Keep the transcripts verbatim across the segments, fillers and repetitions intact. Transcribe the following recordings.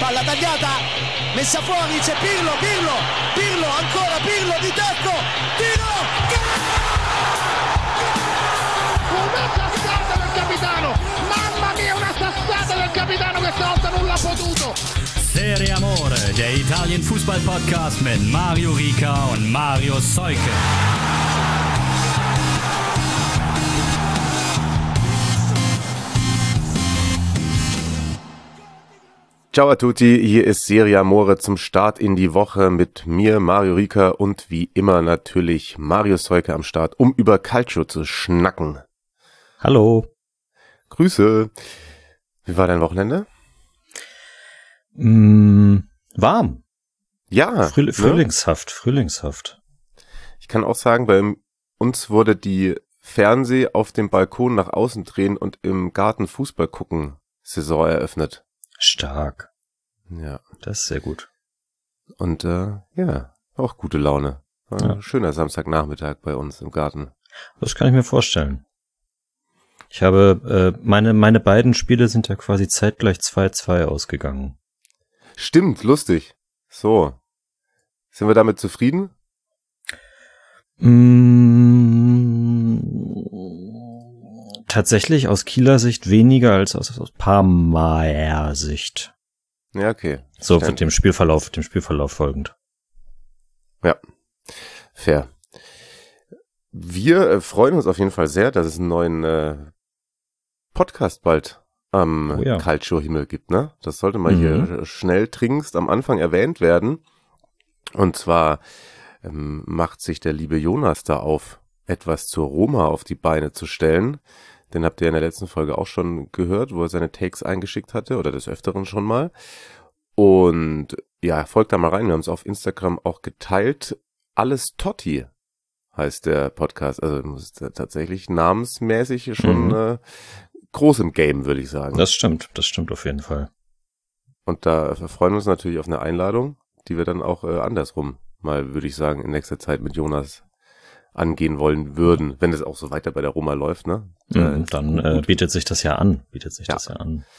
palla tagliata, messa fuori, c'è Pirlo, Pirlo, Pirlo, ancora Pirlo di tacco, tiro, una sassata del capitano, mamma mia, una sassata del capitano, questa volta non l'ha potuto. Serie Amore, der Italien-Fußball-Podcast mit Mario Rica und Mario Seuke. Ciao a tutti, hier ist Serie Amore zum Start in die Woche mit mir, Mario Rica, und wie immer natürlich Mario Seuke am Start, um über Calcio zu schnacken. Hallo. Grüße. Wie war dein Wochenende? Mm, warm. Ja. Früh- frühlingshaft, ne? frühlingshaft. Ich kann auch sagen, bei uns wurde die Fernseh auf dem Balkon nach außen drehen und im Garten Fußball gucken Saison eröffnet. Stark. Ja. Das ist sehr gut. Und äh, ja, auch gute Laune. War Ja. ein schöner Samstagnachmittag bei uns im Garten. Das kann ich mir vorstellen. Ich habe, äh, meine, meine beiden Spiele sind ja quasi zeitgleich zwei zwei ausgegangen. Stimmt, lustig. So. Sind wir damit zufrieden? Mm, tatsächlich aus Kieler Sicht weniger als aus, aus Parmaer Sicht. Ja, okay. So wird dem Spielverlauf, dem Spielverlauf folgend. Ja, fair. Wir äh, freuen uns auf jeden Fall sehr, dass es einen neuen äh, Podcast bald am Oh ja. Calcio-Himmel gibt, ne? Das sollte mal Mhm. hier schnell dringendst am Anfang erwähnt werden. Und zwar ähm, macht sich der liebe Jonas da auf, etwas zur Roma auf die Beine zu stellen. Den habt ihr in der letzten Folge auch schon gehört, wo er seine Takes eingeschickt hatte, oder des Öfteren schon mal. Und ja, folgt da mal rein, wir haben es auf Instagram auch geteilt. Alles Totti heißt der Podcast, also muss tatsächlich namensmäßig schon Mhm. äh, groß im Game, würde ich sagen. Das stimmt, das stimmt auf jeden Fall. Und da freuen wir uns natürlich auf eine Einladung, die wir dann auch äh, andersrum mal, würde ich sagen, in nächster Zeit mit Jonas angehen wollen würden, wenn es auch so weiter bei der Roma läuft, ne? Mhm, Äh, dann äh, gut. bietet sich das ja an, bietet sich Ja. das ja an.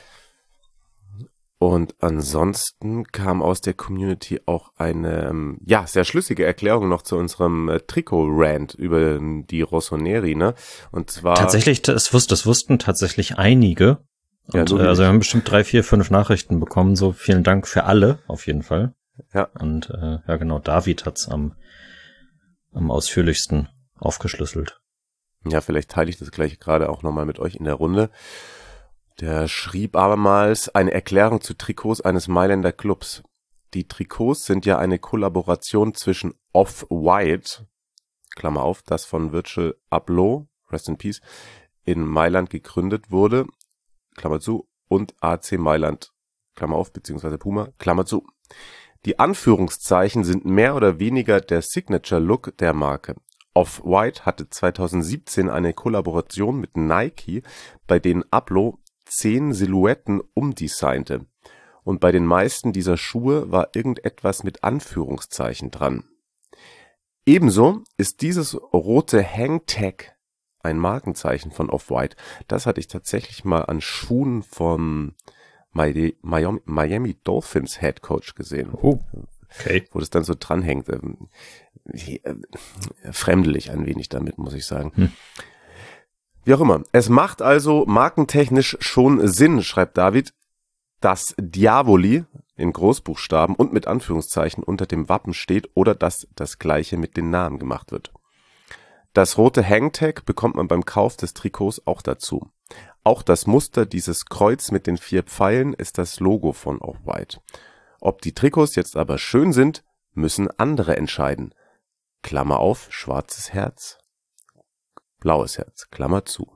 Und ansonsten kam aus der Community auch eine, ähm, ja, sehr schlüssige Erklärung noch zu unserem äh, Trikot-Rant über ähm, die Rossoneri, ne? Und zwar... Tatsächlich, das, wus- das wussten tatsächlich einige. Ja, Und, du äh, wie also wir ich. haben bestimmt drei, vier, fünf Nachrichten bekommen. So vielen Dank für alle, auf jeden Fall. Ja. Und äh, ja genau, David hat's am, am ausführlichsten aufgeschlüsselt. Ja, vielleicht teile ich das gleich gerade auch nochmal mit euch in der Runde. Der schrieb abermals eine Erklärung zu Trikots eines Mailänder Clubs. Die Trikots sind ja eine Kollaboration zwischen Off-White, Klammer auf, das von Virgil Abloh, Rest in Peace, in Mailand gegründet wurde, Klammer zu, und A C Mailand, Klammer auf, beziehungsweise Puma, Klammer zu. Die Anführungszeichen sind mehr oder weniger der Signature-Look der Marke. Off-White hatte zweitausendsiebzehn eine Kollaboration mit Nike, bei denen Abloh zehn Silhouetten umdesignte. Und bei den meisten dieser Schuhe war irgendetwas mit Anführungszeichen dran. Ebenso ist dieses rote Hangtag ein Markenzeichen von Off-White. Das hatte ich tatsächlich mal an Schuhen vom Miami, Miami Dolphins Head Coach gesehen. Oh, okay. Wo das dann so dranhängt. Ähm, äh, fremdelig ein wenig damit, muss ich sagen. Hm. Wie auch immer. Es macht also markentechnisch schon Sinn, schreibt David, dass Diavoli in Großbuchstaben und mit Anführungszeichen unter dem Wappen steht oder dass das Gleiche mit den Namen gemacht wird. Das rote Hangtag bekommt man beim Kauf des Trikots auch dazu. Auch das Muster dieses Kreuz mit den vier Pfeilen ist das Logo von Off-White. Ob die Trikots jetzt aber schön sind, müssen andere entscheiden. Klammer auf, schwarzes Herz, blaues Herz, Klammer zu.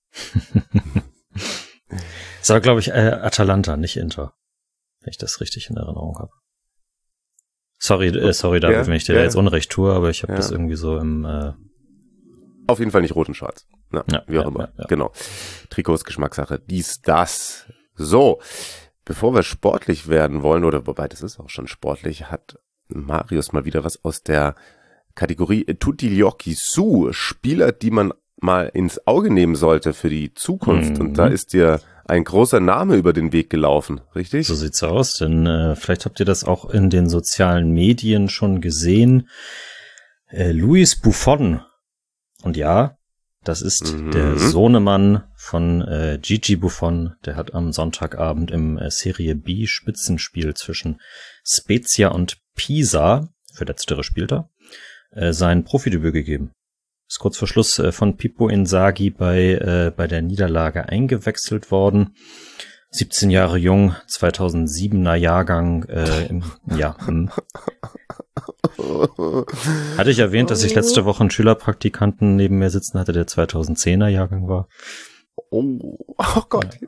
Das war, glaube ich, äh, Atalanta, nicht Inter. Wenn ich das richtig in Erinnerung habe. Sorry, äh, sorry, David, Ja, wenn ich dir ja. da jetzt Unrecht tue, aber ich habe Ja. das irgendwie so im... Äh, Auf jeden Fall nicht rot und schwarz. Na, Ja, wie auch ja, immer. ja, ja. Genau. Trikots, Geschmackssache, dies, das. So, bevor wir sportlich werden wollen, oder wobei das ist auch schon sportlich, hat Marius mal wieder was aus der Kategorie Tutti gli occhi su, Spieler, die man mal ins Auge nehmen sollte für die Zukunft. Mhm. Und da ist dir ein großer Name über den Weg gelaufen, richtig? So sieht's aus, denn äh, vielleicht habt ihr das auch in den sozialen Medien schon gesehen. Äh, Luis Buffon. Und ja, das ist Mhm. der Sohnemann von äh, Gigi Buffon. Der hat am Sonntagabend im äh, Serie B Spitzenspiel zwischen Spezia und Pisa, für letztere spielt er, äh, sein Profidebüt gegeben. Ist kurz vor Schluss äh, von Pippo Inzaghi bei äh, bei der Niederlage eingewechselt worden. siebzehn Jahre jung, zweitausendsiebener Jahrgang. Äh, im, ja, hm. Hatte ich erwähnt, dass ich letzte Woche einen Schülerpraktikanten neben mir sitzen hatte, der zweitausendzehner Jahrgang war. Oh, oh Gott.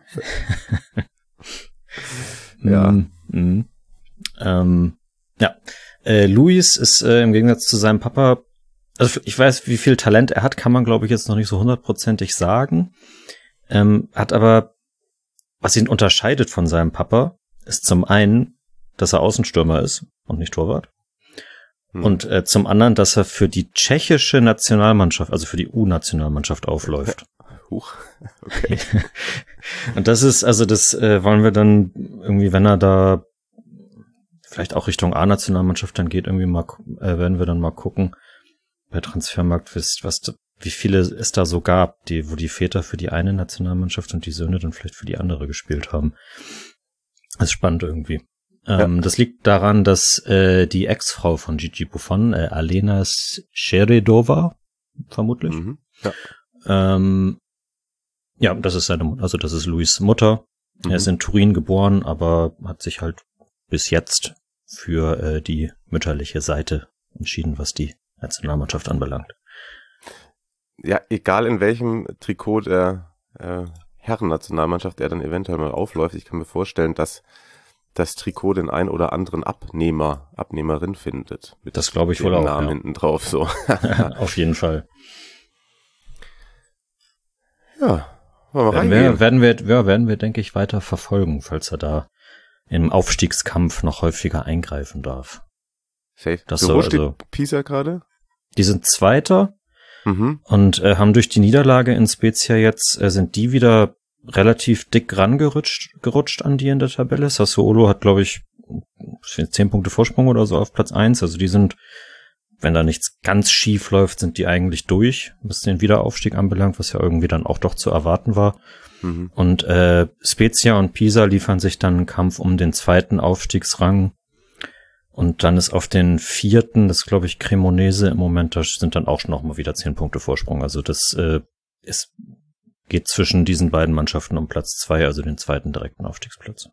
Ja. Mm, mm. Ähm, ja. Äh, Luis ist äh, im Gegensatz zu seinem Papa, also ich weiß, wie viel Talent er hat, kann man, glaube ich, jetzt noch nicht so hundertprozentig sagen. Ähm, hat aber, was ihn unterscheidet von seinem Papa, ist zum einen, dass er Außenstürmer ist und nicht Torwart. Hm. Und äh, zum anderen, dass er für die tschechische Nationalmannschaft, also für die U-Nationalmannschaft aufläuft. Huch, okay. Und das ist, also das äh, wollen wir dann irgendwie, wenn er da vielleicht auch Richtung A-Nationalmannschaft dann geht, irgendwie mal, äh, werden wir dann mal gucken bei Transfermarkt, wisst, was, wie viele es da so gab, die, wo die Väter für die eine Nationalmannschaft und die Söhne dann vielleicht für die andere gespielt haben. Das ist spannend irgendwie. Ähm, ja. Das liegt daran, dass äh, die Ex-Frau von Gigi Buffon, äh, Alena Sheredova, vermutlich, Mhm. Ja. ähm, ja, das ist seine, also das ist Luis Mutter. Mhm. Er ist in Turin geboren, aber hat sich halt bis jetzt für äh, die mütterliche Seite entschieden, was die Nationalmannschaft anbelangt. Ja, egal in welchem Trikot der äh, Herren-Nationalmannschaft er dann eventuell mal aufläuft, ich kann mir vorstellen, dass das Trikot den ein oder anderen Abnehmer, Abnehmerin findet. Mit Das glaube ich dem wohl auch, Namen ja. hinten drauf, so. Auf jeden Fall. Ja, wollen wir Werden reingehen? wir, werden wir, ja, werden wir, denke ich, weiter verfolgen, falls er da im Aufstiegskampf noch häufiger eingreifen darf. Safe. Das so, so, wo steht also- Pisa gerade? Die sind Zweiter Mhm. und äh, haben durch die Niederlage in Spezia jetzt, äh, sind die wieder relativ dick rangerutscht gerutscht an die in der Tabelle. Sassuolo hat, glaube ich, zehn Punkte Vorsprung oder so auf Platz eins. Also die sind, wenn da nichts ganz schief läuft, sind die eigentlich durch, was den Wiederaufstieg anbelangt, was ja irgendwie dann auch doch zu erwarten war. Mhm. Und äh, Spezia und Pisa liefern sich dann einen Kampf um den zweiten Aufstiegsrang. Und dann ist auf den vierten, das glaube ich Cremonese im Moment, da sind dann auch schon noch mal wieder zehn Punkte Vorsprung. Also das äh, ist, geht zwischen diesen beiden Mannschaften um Platz zwei, also den zweiten direkten Aufstiegsplatz.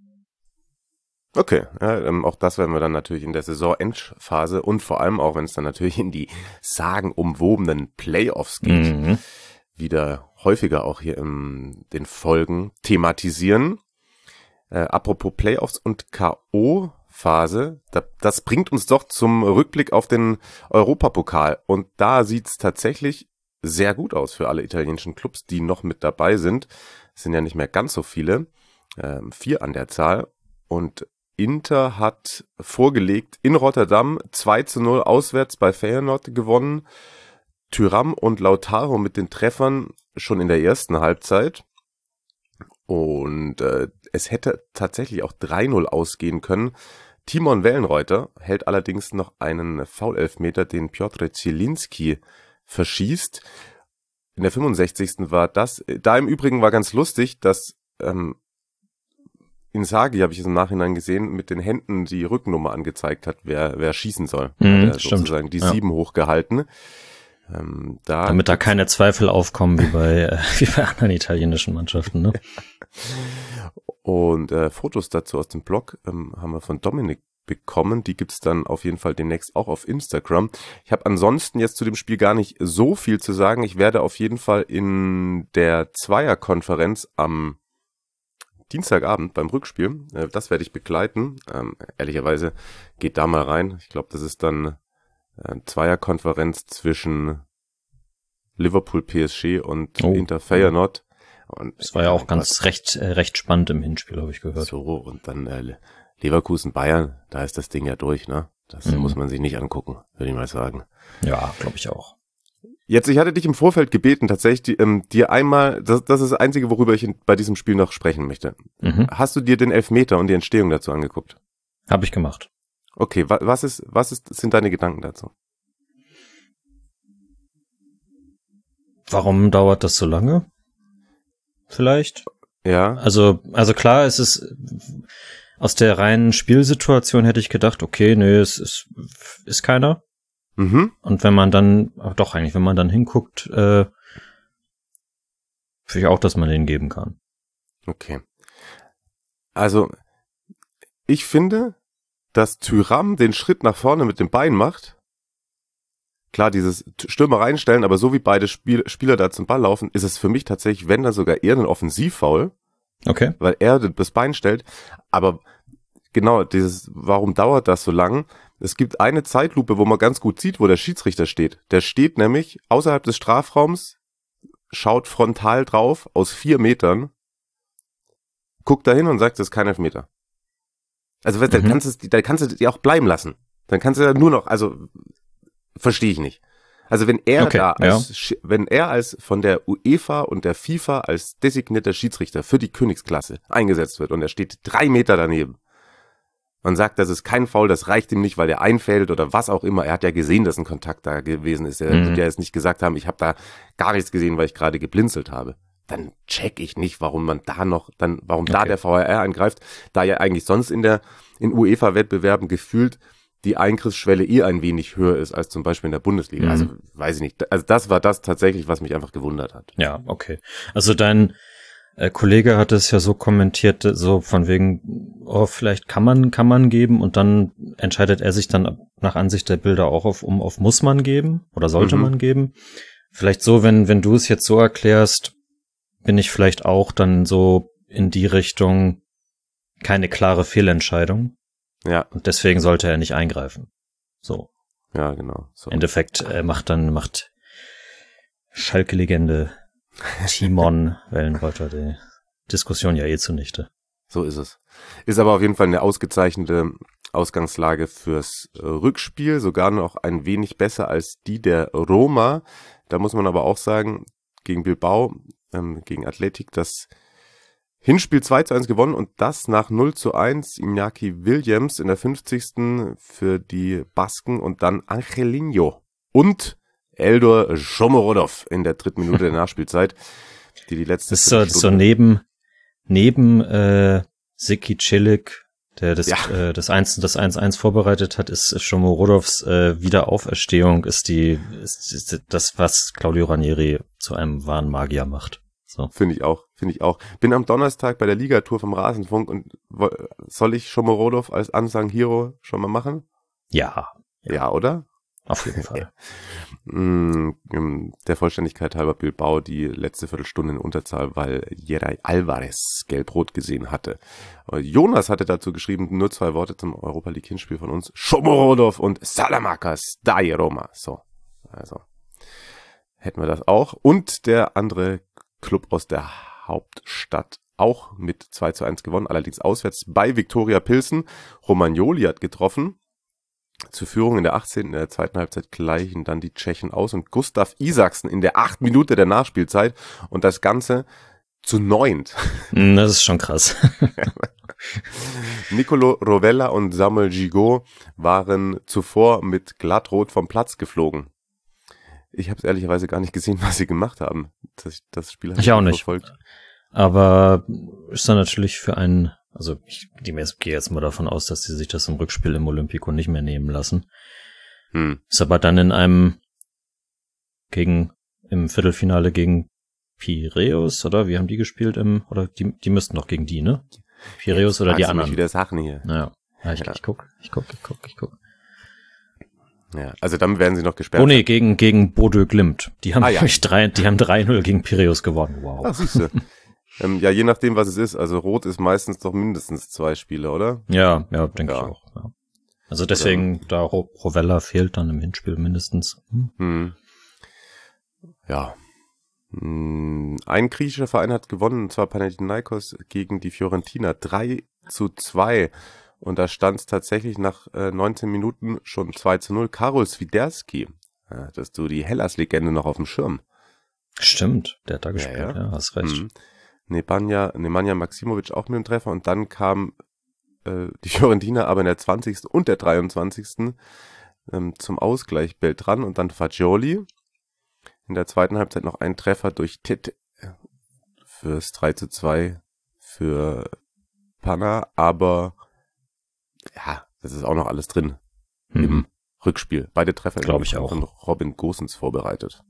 Okay, ja, ähm, auch das werden wir dann natürlich in der Saisonendphase und vor allem auch, wenn es dann natürlich in die sagenumwobenen Playoffs geht, Mhm. wieder häufiger auch hier in den Folgen thematisieren. Äh, apropos Playoffs und K O-Phase, da, das bringt uns doch zum Rückblick auf den Europapokal. Und da sieht's tatsächlich sehr gut aus für alle italienischen Clubs, die noch mit dabei sind. Es sind ja nicht mehr ganz so viele, ähm, vier an der Zahl. Und Inter hat vorgelegt in Rotterdam zwei zu null auswärts bei Feyenoord gewonnen. Thuram und Lautaro mit den Treffern schon in der ersten Halbzeit. Und äh, es hätte tatsächlich auch drei null ausgehen können. Timon Wellenreuter hält allerdings noch einen Foul-Elfmeter, den Piotr Zielinski verschießt. In der fünfundsechzigsten war das. Da im Übrigen war ganz lustig, dass ähm, Inzaghi, habe ich es im Nachhinein gesehen, mit den Händen die Rückennummer angezeigt hat, wer wer schießen soll. Mhm, hat er stimmt. sozusagen die Ja. sieben hochgehalten. Ähm, da Damit da keine Zweifel aufkommen wie bei, äh, wie bei anderen italienischen Mannschaften, ne? Und äh, Fotos dazu aus dem Blog ähm, haben wir von Dominik bekommen. Die gibt's dann auf jeden Fall demnächst auch auf Instagram. Ich habe ansonsten jetzt zu dem Spiel gar nicht so viel zu sagen. Ich werde auf jeden Fall in der Zweierkonferenz am Dienstagabend beim Rückspiel, äh, das werde ich begleiten. Ähm, ehrlicherweise geht da mal rein. Ich glaube, das ist dann äh, Zweierkonferenz zwischen Liverpool P S G und Oh. Inter Feyenoord. Und Das war ja auch ganz recht, äh, recht spannend im Hinspiel, habe ich gehört. so, und dann äh, Leverkusen Bayern, da ist das Ding ja durch, ne? Das Mhm. muss man sich nicht angucken, würde ich mal sagen. Ja, glaube ich auch. Jetzt, ich hatte dich im Vorfeld gebeten, tatsächlich ähm, dir einmal, das, das ist das Einzige, worüber ich in, bei diesem Spiel noch sprechen möchte. Mhm. Hast du dir den Elfmeter und die Entstehung dazu angeguckt? Habe ich gemacht. Okay, wa, was ist, was ist, sind deine Gedanken dazu? Warum dauert das so lange? Vielleicht? Ja. Also, also klar, es ist aus der reinen Spielsituation hätte ich gedacht, okay, nö, es ist, ist keiner. Mhm. Und wenn man dann, ach doch eigentlich, wenn man dann hinguckt, äh, finde ich auch, dass man den geben kann. Okay. Also, ich finde, dass Thuram den Schritt nach vorne mit dem Bein macht. Klar, dieses Stürmer reinstellen, aber so wie beide Spiel, Spieler da zum Ball laufen, ist es für mich tatsächlich, wenn dann sogar eher ein Offensivfoul. Okay. Weil er das Bein stellt. Aber genau, dieses, warum dauert das so lang? Es gibt eine Zeitlupe, wo man ganz gut sieht, wo der Schiedsrichter steht. Der steht nämlich außerhalb des Strafraums, schaut frontal drauf aus vier Metern, guckt da hin und sagt, das ist kein Elfmeter. Also dann Mhm. kannst du dann kannst du die auch bleiben lassen. Dann kannst du ja nur noch, also verstehe ich nicht. Also wenn er Okay, da als, ja. Schi- wenn er als von der UEFA und der FIFA als designierter Schiedsrichter für die Königsklasse eingesetzt wird und er steht drei Meter daneben und sagt, das ist kein Foul, das reicht ihm nicht, weil er einfällt oder was auch immer. Er hat ja gesehen, dass ein Kontakt da gewesen ist. Er Mhm. wird ja jetzt nicht gesagt haben, ich habe da gar nichts gesehen, weil ich gerade geblinzelt habe. Dann check ich nicht, warum man da noch, dann, warum da Okay. der V A R eingreift, da ja eigentlich sonst in der, in UEFA-Wettbewerben gefühlt die Eingriffsschwelle eh ein wenig höher ist als zum Beispiel in der Bundesliga. Mhm. Also, weiß ich nicht. Also, das war das tatsächlich, was mich einfach gewundert hat. Ja, okay. Also dein äh, Kollege hat es ja so kommentiert, so von wegen, oh, vielleicht kann man, kann man geben und dann entscheidet er sich dann nach Ansicht der Bilder auch auf, um auf muss man geben oder sollte Mhm. man geben. Vielleicht so, wenn, wenn du es jetzt so erklärst, bin ich vielleicht auch dann so in die Richtung keine klare Fehlentscheidung Ja, und deswegen sollte er nicht eingreifen. So. ja, genau. So. Im Endeffekt äh, macht dann, macht Schalke-Legende Timon Wellenreuther die Diskussion ja eh zunichte. So ist es. Ist aber auf jeden Fall eine ausgezeichnete Ausgangslage fürs äh, Rückspiel, sogar noch ein wenig besser als die der Roma. Da muss man aber auch sagen, gegen Bilbao, ähm, gegen Athletic, das Hinspiel zwei zu eins gewonnen und das nach null zu eins. Iñaki Williams in der fünfzigsten für die Basken und dann Angelino und Eldor Shomorodov in der dritten Minute der Nachspielzeit, die die letzte Das ist so, das ist so Viertelstunde- neben, neben äh, Siki Cilic, der das, Ja. äh, das eins das eins eins vorbereitet hat, ist Shomorodovs äh, Wiederauferstehung, ist die ist, ist das, was Claudio Ranieri zu einem wahren Magier macht. So. Finde ich auch, finde ich auch. Bin am Donnerstag bei der Ligatour vom Rasenfunk und wo- soll ich Shomorodov als Unsung Hero schon mal machen? Ja, Ja, oder? auf jeden Fall. Mm, ähm, Der Vollständigkeit halber Bilbao die letzte Viertelstunde in Unterzahl, weil Jeray Alvarez gelb-rot gesehen hatte. Äh, Jonas hatte dazu geschrieben, nur zwei Worte zum Europa League Hinspiel von uns. Shomorodov und Salamanca's Dai Roma. So, also hätten wir das auch. Und der andere Club aus der Hauptstadt auch mit zwei zu eins gewonnen, allerdings auswärts bei Viktoria Pilsen. Romagnoli hat getroffen. Zur Führung in der achtzehnten In der zweiten Halbzeit gleichen dann die Tschechen aus und Gustav Isaksen in der achten Minute der Nachspielzeit und das Ganze zu neunt. Mm, Das ist schon krass. Nicolo Rovella und Samuel Gigot waren zuvor mit glattrot vom Platz geflogen. Ich habe es ehrlicherweise gar nicht gesehen, was sie gemacht haben. Das, das Spiel habe Ich auch nicht. verfolgt. Aber ist dann natürlich für einen, also ich gehe jetzt mal davon aus, dass sie sich das im Rückspiel im Olympico nicht mehr nehmen lassen. Hm. Ist aber dann in einem gegen, im Viertelfinale gegen Piräus, oder? Wie haben die gespielt im, oder die, die müssten doch gegen die, ne? Piräus Jetzt oder die fragst du mich anderen. wieder Sachen hier. Naja. Ja, ich, Ja. ich guck, ich guck, ich guck, ich guck. Ja, also dann werden sie noch gesperrt. Oh nee, gegen, gegen Bodø Glimt. Die haben Ah, ja. nämlich drei, die haben drei null gegen Piräus gewonnen. Wow. Ach, siehst du. ähm, ja, je nachdem, was es ist. Also Rot ist meistens doch mindestens zwei Spiele, oder? Ja, ja, denke Ja. ich auch. Ja. Also deswegen, da Ro- Rovella fehlt dann im Hinspiel mindestens. Hm. Hm. Ja. Hm, Ein griechischer Verein hat gewonnen, und zwar Panathinaikos gegen die Fiorentina. drei zu zwei. Und da stand es tatsächlich nach äh, neunzehn Minuten schon zwei zu null. Karol Swiderski Ja, dass du die Hellas-Legende noch auf dem Schirm. Stimmt, der hat da gespielt, ja, ja, ja hast recht. Mhm. Nemanja, Nemanja Maximovic auch mit dem Treffer und dann kam äh, die Fiorentina aber in der zwanzigsten und der dreiundzwanzigsten Ähm, zum Ausgleich Beltran und dann Fagioli. In der zweiten Halbzeit noch ein Treffer durch Tete fürs drei zu zwei für Panna, aber ja, das ist auch noch alles drin mhm. im Rückspiel. Beide Treffer glaube ich auch von Robin Gosens vorbereitet.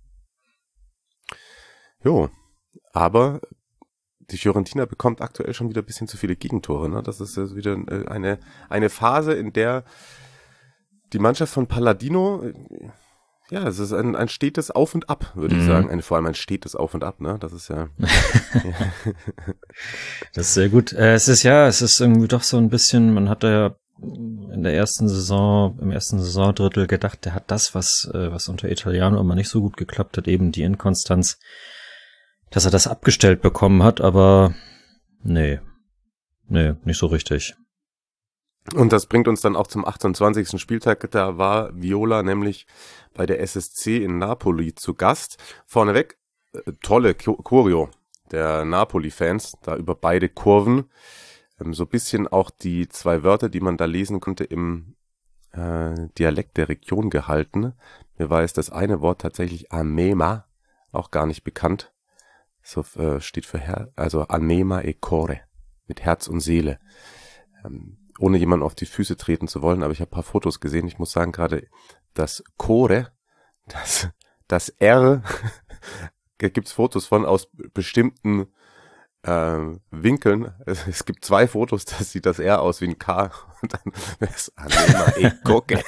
Jo, aber die Fiorentina bekommt aktuell schon wieder ein bisschen zu viele Gegentore. Ne? Das ist also wieder eine, eine Phase, in der die Mannschaft von Palladino, ja, es ist ein, ein stetes Auf und Ab, würde mhm. ich sagen. Ein, vor allem ein stetes Auf und Ab, ne? Das ist ja. ja. Das ist sehr gut. Äh, es ist ja, es ist irgendwie doch so ein bisschen, man hat ja in der ersten Saison, im ersten Saisondrittel gedacht, der hat das, was, äh, was unter Italiano immer nicht so gut geklappt hat, eben die Inkonstanz, dass er das abgestellt bekommen hat, aber nee, nee, nicht so richtig. Und das bringt uns dann auch zum achtundzwanzigsten Spieltag. Da war Viola nämlich bei der S S C in Napoli zu Gast. Vorneweg, äh, tolle Choreo der Napoli-Fans, da über beide Kurven. Ähm, so ein bisschen auch die zwei Wörter, die man da lesen konnte, im äh, Dialekt der Region gehalten. Mir war jetzt das eine Wort tatsächlich Anema, auch gar nicht bekannt. So äh, steht für Her- also Anema e Core, mit Herz und Seele. Ähm, ohne jemanden auf die Füße treten zu wollen, aber ich habe ein paar Fotos gesehen. Ich muss sagen, gerade das Core, das, das R, da gibt's Fotos von aus bestimmten äh, Winkeln. Es, es gibt zwei Fotos, da sieht das R aus wie ein K und dann ist Anema e Coque.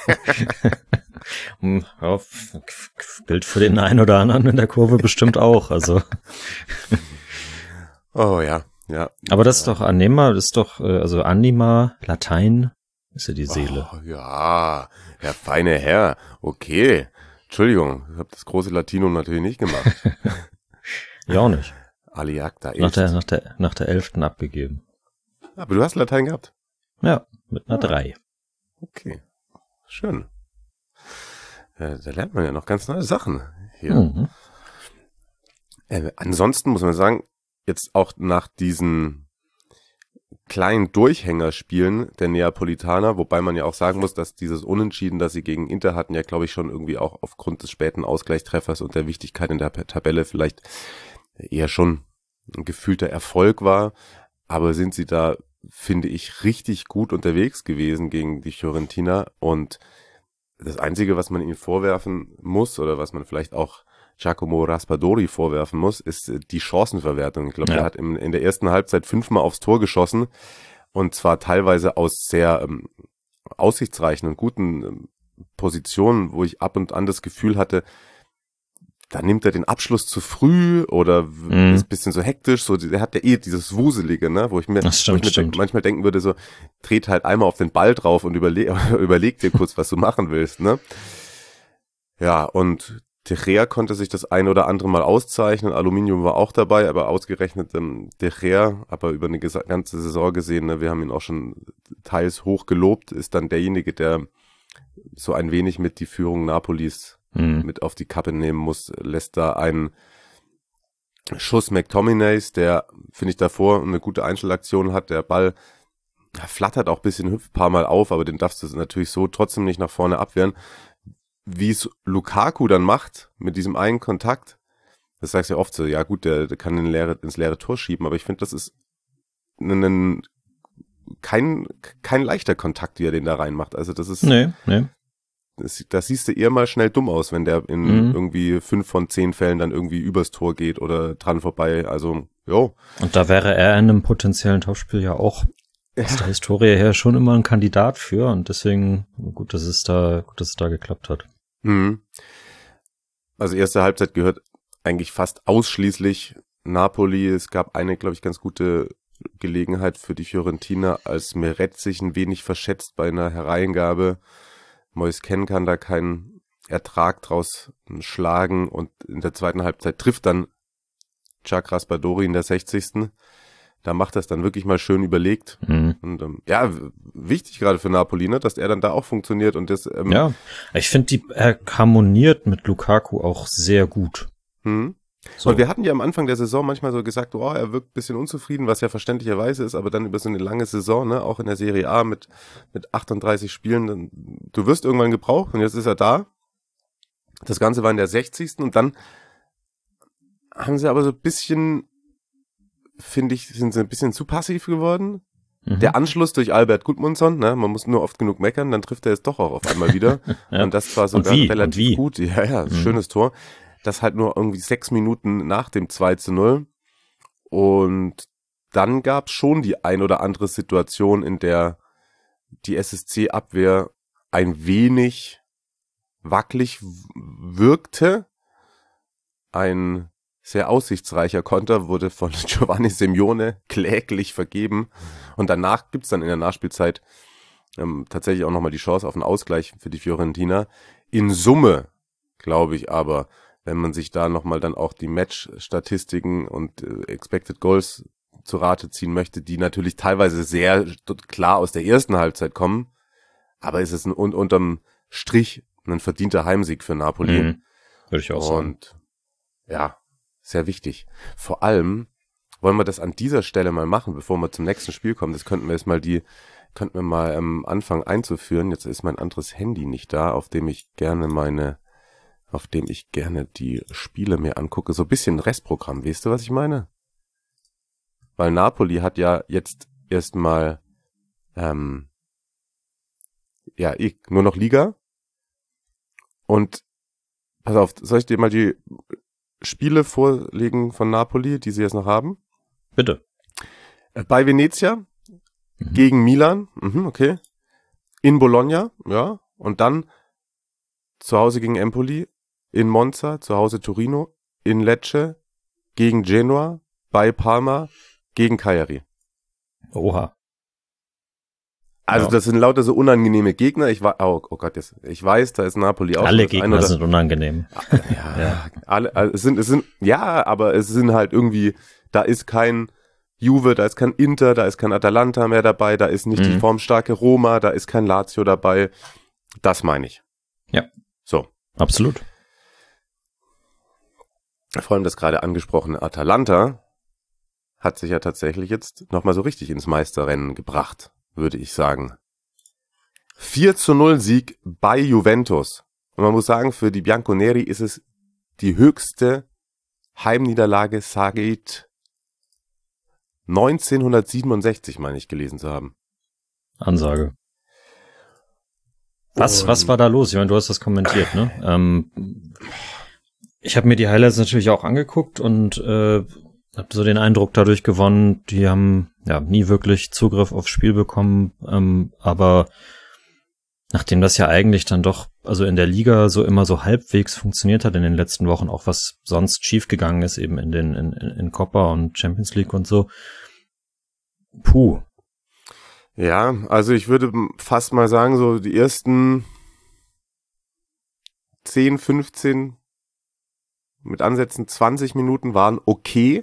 Ja, Bild für den einen oder anderen in der Kurve bestimmt auch, also. Oh ja. Ja, aber das ist doch Anima, das ist doch, also Anima, Latein, ist ja die Seele. Oh, ja, der feine Herr, okay. Entschuldigung, ich habe das große Latinum natürlich nicht gemacht. Ja, auch nicht. Aliacta nach der, nach der, nach der elften abgegeben. Aber du hast Latein gehabt? Ja, mit einer ah, drei. Okay, schön. Ja, da lernt man ja noch ganz neue Sachen hier. Mhm. Äh, ansonsten muss man sagen, jetzt auch nach diesen kleinen Durchhängerspielen der Neapolitaner, wobei man ja auch sagen muss, dass dieses Unentschieden, das sie gegen Inter hatten, ja glaube ich schon irgendwie auch aufgrund des späten Ausgleichstreffers und der Wichtigkeit in der Tabelle vielleicht eher schon ein gefühlter Erfolg war, aber sind sie da, finde ich, richtig gut unterwegs gewesen gegen die Fiorentina und das Einzige, was man ihnen vorwerfen muss oder was man vielleicht auch Giacomo Raspadori vorwerfen muss, ist die Chancenverwertung. Ich glaube, ja. er hat in, in der ersten Halbzeit fünfmal aufs Tor geschossen und zwar teilweise aus sehr ähm, aussichtsreichen und guten ähm, Positionen, wo ich ab und an das Gefühl hatte, da nimmt er den Abschluss zu früh oder mhm. ist ein bisschen so hektisch, so, der hat ja eh dieses Wuselige, ne, wo ich mir, stimmt, wo ich mir denk, manchmal denken würde, so, dreht halt einmal auf den Ball drauf und überle- überleg dir kurz, was du machen willst, ne. Ja, und De Gea konnte sich das ein oder andere Mal auszeichnen, Aluminium war auch dabei, aber ausgerechnet ähm, De Gea, aber über eine ges- ganze Saison gesehen, ne, wir haben ihn auch schon teils hoch gelobt, ist dann derjenige, der so ein wenig mit die Führung Napolis mhm. mit auf die Kappe nehmen muss, lässt da einen Schuss McTominays, der, finde ich, davor eine gute Einzelaktion hat, der Ball flattert auch ein bisschen, hüpft ein paar Mal auf, aber den darfst du natürlich so trotzdem nicht nach vorne abwehren. Wie es Lukaku dann macht, mit diesem einen Kontakt, das sagst du ja oft so, ja gut, der, der kann in leere, ins leere Tor schieben, aber ich finde, das ist ein, kein, kein leichter Kontakt, wie er den da reinmacht. Also das ist, nee, nee. Das, das siehst du eher mal schnell dumm aus, wenn der in mhm. irgendwie fünf von zehn Fällen dann irgendwie übers Tor geht oder dran vorbei, also, jo. Und da wäre er in einem potenziellen Topspiel ja auch aus ja. der Historie her schon immer ein Kandidat für und deswegen gut, dass es da, gut, dass es da geklappt hat. Mhm. Also erste Halbzeit gehört eigentlich fast ausschließlich Napoli. Es gab eine, glaube ich, ganz gute Gelegenheit für die Fiorentina, als Meret sich ein wenig verschätzt bei einer Hereingabe. Moise Kean kann da keinen Ertrag draus schlagen und in der zweiten Halbzeit trifft dann Jacques Raspadori in der sechzigsten Da macht das dann wirklich mal schön überlegt. Mhm. Und ähm, ja, wichtig gerade für Napoli, ne, dass er dann da auch funktioniert und das. Ähm, ja, ich finde, die er harmoniert mit Lukaku auch sehr gut. Hm. So. Und wir hatten ja am Anfang der Saison manchmal so gesagt, oh, er wirkt ein bisschen unzufrieden, was ja verständlicherweise ist, aber dann über so eine lange Saison, ne, auch in der Serie A mit mit achtunddreißig Spielen, dann, du wirst irgendwann gebraucht und jetzt ist er da. Das Ganze war in der sechzigsten und dann haben sie aber so ein bisschen, finde ich, sind sie ein bisschen zu passiv geworden. Mhm. Der Anschluss durch Albert Gudmundsson, ne, man muss nur oft genug meckern, dann trifft er es doch auch auf einmal wieder. ja. Und das war sogar relativ gut. Ja, ja, mhm. schönes Tor. Das halt nur irgendwie sechs Minuten nach dem zwei zu null. Und dann gab's schon die ein oder andere Situation, in der die S S C-Abwehr ein wenig wackelig wirkte. Ein sehr aussichtsreicher Konter wurde von Giovanni Simeone kläglich vergeben. Und danach gibt's dann in der Nachspielzeit ähm, tatsächlich auch nochmal die Chance auf einen Ausgleich für die Fiorentina. In Summe, glaube ich aber, wenn man sich da nochmal dann auch die Match-Statistiken und äh, Expected Goals zu Rate ziehen möchte, die natürlich teilweise sehr klar aus der ersten Halbzeit kommen, aber ist es ein, un, unterm Strich ein verdienter Heimsieg für Napoli. Mhm. Würde ich auch sagen. Und ja, sehr wichtig. Vor allem wollen wir das an dieser Stelle mal machen, bevor wir zum nächsten Spiel kommen. Das könnten wir jetzt mal die, könnten wir mal am ähm, Anfang einzuführen. Jetzt ist mein anderes Handy nicht da, auf dem ich gerne meine auf dem ich gerne die Spiele mir angucke. So ein bisschen Restprogramm, weißt du, was ich meine? Weil Napoli hat ja jetzt erstmal ähm, ja, ich, nur noch Liga. Und pass auf, soll ich dir mal die Spiele vorlegen von Napoli, die sie jetzt noch haben? Bitte. Bei Venezia, mhm. gegen Milan, mhm, okay. In Bologna, ja. Und dann zu Hause gegen Empoli, in Monza, zu Hause Torino, in Lecce, gegen Genoa, bei Parma, gegen Cagliari. Oha. Also ja. Das sind lauter so unangenehme Gegner. Ich war, oh, oh Gott, jetzt, ich weiß, da ist Napoli auch. Alle Gegner sind unangenehm. Ja, ja. alle, also es sind, es sind, ja, aber es sind halt irgendwie, da ist kein Juve, da ist kein Inter, da ist kein Atalanta mehr dabei, da ist nicht mhm. die formstarke Roma, da ist kein Lazio dabei. Das meine ich. Ja. So. Absolut. Vor allem das gerade angesprochene Atalanta hat sich ja tatsächlich jetzt nochmal so richtig ins Meisterrennen gebracht, würde ich sagen. vier zu null Sieg bei Juventus. Und man muss sagen, für die Bianconeri ist es die höchste Heimniederlage seit neunzehnhundertsiebenundsechzig, meine ich, gelesen zu haben. Ansage. Was, was war da los? Ich meine, du hast das kommentiert, ne? Ähm, ich habe mir die Highlights natürlich auch angeguckt und äh, habe so den Eindruck dadurch gewonnen, die haben ja nie wirklich Zugriff aufs Spiel bekommen, ähm, aber nachdem das ja eigentlich dann doch, also in der Liga so immer so halbwegs funktioniert hat in den letzten Wochen, auch was sonst schiefgegangen ist, eben in den in, in Copa und Champions League und so. Puh. Ja, also ich würde fast mal sagen, so die ersten zehn, fünfzehn, mit Ansätzen zwanzig Minuten waren okay.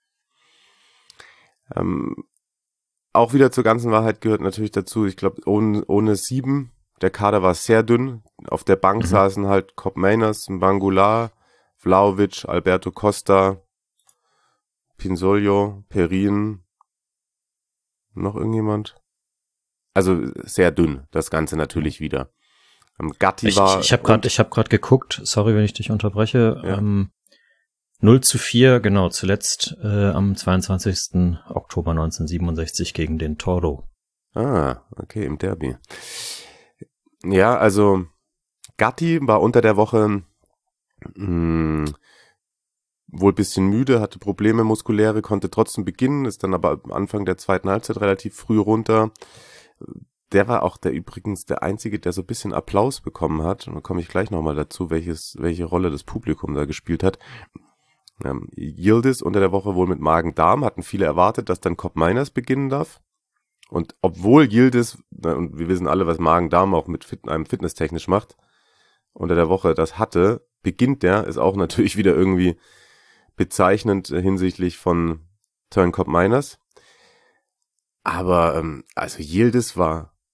Ähm, auch wieder zur ganzen Wahrheit gehört natürlich dazu, ich glaube, ohne, ohne sieben, der Kader war sehr dünn. Auf der Bank mhm. saßen halt Kopp Meiners, Mbangular, Vlahovic, Alberto Costa, Pinsoglio, Perin, noch irgendjemand? Also sehr dünn, das Ganze natürlich wieder. Ähm, Gatti ich, war... Ich, ich habe gerade ich hab grad geguckt, sorry, wenn ich dich unterbreche, ja. ähm, null zu vier, genau, zuletzt äh, am zweiundzwanzigsten Oktober neunzehnhundertsiebenundsechzig gegen den Toro. Ah, okay, im Derby. Ja, also Gatti war unter der Woche mh, wohl ein bisschen müde, hatte Probleme muskuläre, konnte trotzdem beginnen, ist dann aber am Anfang der zweiten Halbzeit relativ früh runter. Der war auch der übrigens der Einzige, der so ein bisschen Applaus bekommen hat. Und da komme ich gleich nochmal dazu, welches, welche Rolle das Publikum da gespielt hat. Ähm, Yildiz unter der Woche wohl mit Magen-Darm, hatten viele erwartet, dass dann Kopp Meiners beginnen darf. Und obwohl Yildiz, und wir wissen alle, was Magen-Darm auch mit Fit, einem fitnesstechnisch macht, unter der Woche das hatte, beginnt der, ist auch natürlich wieder irgendwie bezeichnend hinsichtlich von Teuren Kopp Meiners. Aber, ähm, also Yildiz war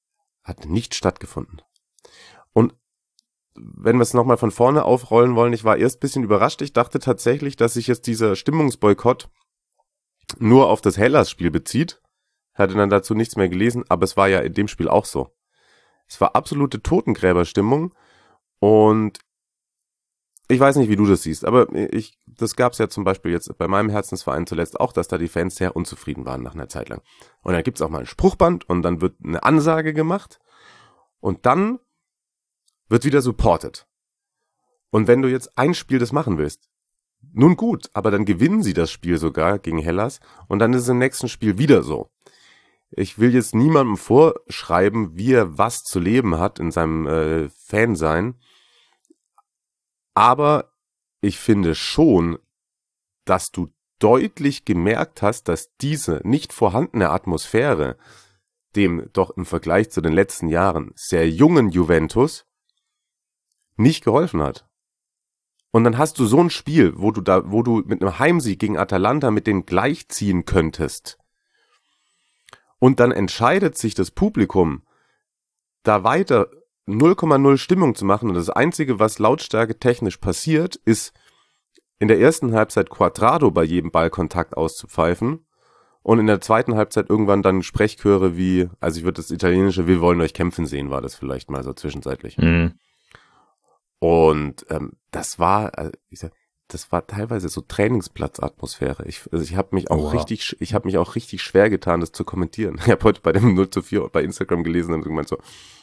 hat nicht stattgefunden. Und wenn wir es nochmal von vorne aufrollen wollen, ich war erst ein bisschen überrascht. Ich dachte tatsächlich, dass sich jetzt dieser Stimmungsboykott nur auf das Hellas-Spiel bezieht. Hatte dann dazu nichts mehr gelesen, aber es war ja in dem Spiel auch so. Es war absolute Totengräberstimmung und ich weiß nicht, wie du das siehst, aber ich, das gab es ja zum Beispiel jetzt bei meinem Herzensverein zuletzt auch, dass da die Fans sehr unzufrieden waren nach einer Zeit lang. Und dann gibt's auch mal ein Spruchband und dann wird eine Ansage gemacht und dann wird wieder supported. Und wenn du jetzt ein Spiel das machen willst, nun gut, aber dann gewinnen sie das Spiel sogar gegen Hellas und dann ist es im nächsten Spiel wieder so. Ich will jetzt niemandem vorschreiben, wie er was zu leben hat in seinem äh, Fansein, aber ich finde schon, dass du deutlich gemerkt hast, dass diese nicht vorhandene Atmosphäre dem doch im Vergleich zu den letzten Jahren sehr jungen Juventus nicht geholfen hat. Und dann hast du so ein Spiel, wo du da, wo du mit einem Heimsieg gegen Atalanta mit denen gleichziehen könntest. Und dann entscheidet sich das Publikum, da weiter null Komma null Stimmung zu machen. Und das Einzige, was lautstärke technisch passiert, ist in der ersten Halbzeit Quadrado bei jedem Ballkontakt auszupfeifen. Und in der zweiten Halbzeit irgendwann dann Sprechchöre wie, also ich würde das italienische "Wir wollen euch kämpfen" sehen, war das vielleicht mal so zwischenzeitlich. Mhm. Und ähm, das war, also ich sag, das war teilweise so Trainingsplatzatmosphäre. Ich, also ich habe mich auch Wow. richtig, ich habe mich auch richtig schwer getan, das zu kommentieren. Ich habe heute bei dem null zu vier bei Instagram gelesen und gemeint so,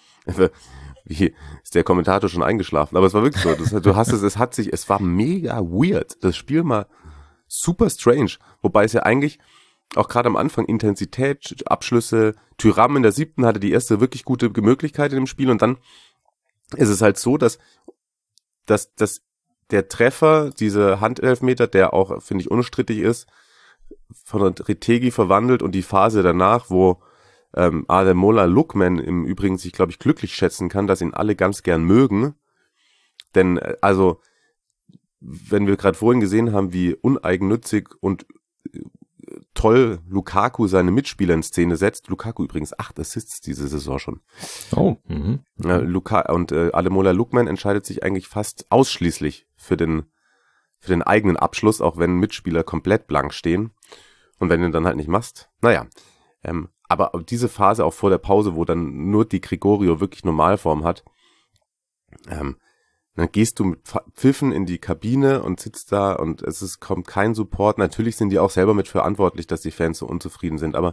wie ist der Kommentator schon eingeschlafen? Aber es war wirklich so. Das, du hast es, es hat sich, es war mega weird. Das Spiel mal super strange, wobei es ja eigentlich auch gerade am Anfang Intensität, Abschlüsse, Thuram in der siebten hatte die erste wirklich gute Möglichkeit in dem Spiel und dann ist es halt so, dass dass, dass der Treffer, diese Handelfmeter, der auch, finde ich, unstrittig ist, von Retegui verwandelt und die Phase danach, wo ähm, Ademola Lookman im Übrigen sich, glaube ich, glücklich schätzen kann, dass ihn alle ganz gern mögen. Denn, äh, also, wenn wir gerade vorhin gesehen haben, wie uneigennützig und äh, toll Lukaku seine Mitspieler in Szene setzt. Lukaku übrigens acht Assists diese Saison schon. Oh. Mhm. Ja, Luka und äh, Ademola Lookman entscheidet sich eigentlich fast ausschließlich für den für den eigenen Abschluss, auch wenn Mitspieler komplett blank stehen. Und wenn du ihn dann halt nicht machst, naja. Ähm, aber diese Phase auch vor der Pause, wo dann nur die Gregorio wirklich Normalform hat, ähm, dann gehst du mit Pfiffen in die Kabine und sitzt da und es ist, kommt kein Support. Natürlich sind die auch selber mit verantwortlich, dass die Fans so unzufrieden sind, aber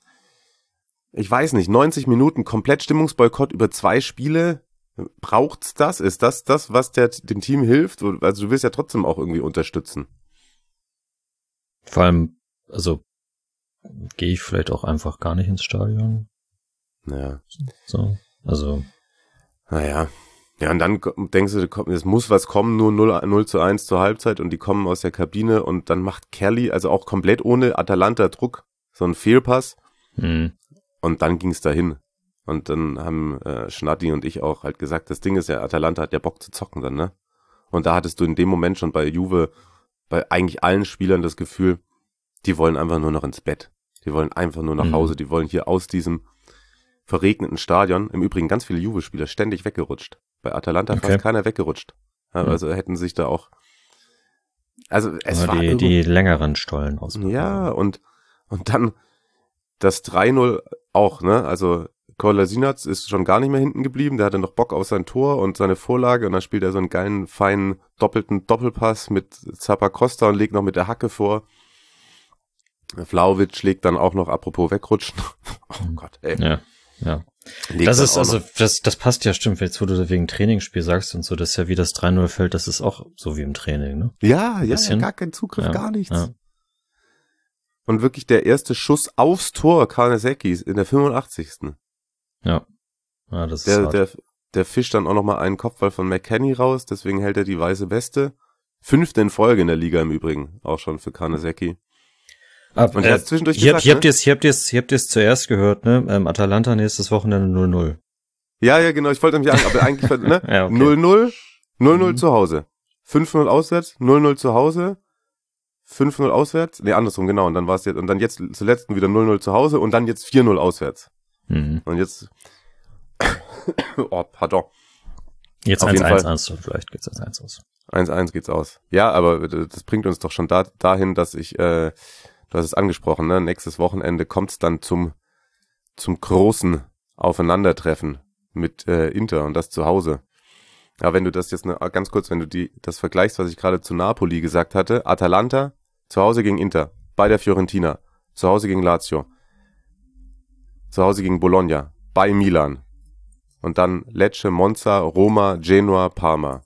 ich weiß nicht, neunzig Minuten komplett Stimmungsboykott über zwei Spiele, braucht's das? Ist das das, was der, dem Team hilft? Also du willst ja trotzdem auch irgendwie unterstützen. Vor allem, also gehe ich vielleicht auch einfach gar nicht ins Stadion. Ja. So, also. Naja. Ja, und dann denkst du, es muss was kommen, nur null zu eins zur Halbzeit und die kommen aus der Kabine und dann macht Kelly, also auch komplett ohne Atalanta Druck, so einen Fehlpass Hm. und dann ging's dahin. Und dann haben äh, Schnatti und ich auch halt gesagt, das Ding ist ja, Atalanta hat ja Bock zu zocken dann, ne? Und da hattest du in dem Moment schon bei Juve, bei eigentlich allen Spielern das Gefühl, die wollen einfach nur noch ins Bett. Die wollen einfach nur nach Mhm. Hause, die wollen hier aus diesem verregneten Stadion, im Übrigen ganz viele Juve-Spieler ständig weggerutscht. Bei Atalanta Okay. fast keiner weggerutscht. Ja, Mhm. also hätten sich da auch, also es Aber war die, irgendwie- die längeren Stollen aus. ja, und, und dann das drei null auch, ne, also Kolasinac ist schon gar nicht mehr hinten geblieben, der hatte noch Bock auf sein Tor und seine Vorlage und dann spielt er so einen geilen, feinen, doppelten Doppelpass mit Zappacosta und legt noch mit der Hacke vor. Vlahovic schlägt dann auch noch, apropos wegrutschen. Oh Gott, ey. Ja, ja. Legt Das dann ist, auch also, noch- das, das passt ja, stimmt, jetzt wo du da wegen Trainingsspiel sagst und so, das ist ja wie das drei null fällt, das ist auch so wie im Training, ne? Ja, ja, bisschen. gar kein Zugriff, Ja, gar nichts. ja. Und wirklich der erste Schuss aufs Tor Karnesekis in der fünfundachtzigsten Ja. Ja, das ist Der, hart. der, der fischt dann auch nochmal einen Kopfball von McKennie raus, deswegen hält er die weiße Weste. Fünfte in Folge in der Liga im Übrigen, auch schon für Karnesecki. Aber, Und du hast zwischendurch hier, gesagt, hier habt ne? ihr es, hier habt ihr es, hier habt ihr es zuerst gehört, ne? Ähm, Atalanta nächstes Wochenende null null. Ja, ja, genau, ich wollte mich sagen, aber eigentlich, ne? Ja, okay. null null, null null Mhm. zu Hause. fünf null auswärts, null null zu Hause, fünf null auswärts. Nee, andersrum, genau. Und dann war es jetzt, und dann jetzt zuletzt wieder null null zu Hause und dann jetzt vier null auswärts. Mhm. Und jetzt, oh, pardon. Jetzt Auf eins jeden eins Fall. eins, vielleicht geht's eins eins aus. eins eins geht's aus. Ja, aber das bringt uns doch schon da, dahin, dass ich, äh, du hast es angesprochen, ne? Nächstes Wochenende kommt's dann zum, zum großen Aufeinandertreffen mit äh, Inter und das zu Hause. Ja, wenn du das jetzt ne, ganz kurz, wenn du die das vergleichst, was ich gerade zu Napoli gesagt hatte, Atalanta zu Hause gegen Inter, bei der Fiorentina, zu Hause gegen Lazio, zu Hause gegen Bologna, bei Milan und dann Lecce, Monza, Roma, Genoa, Parma.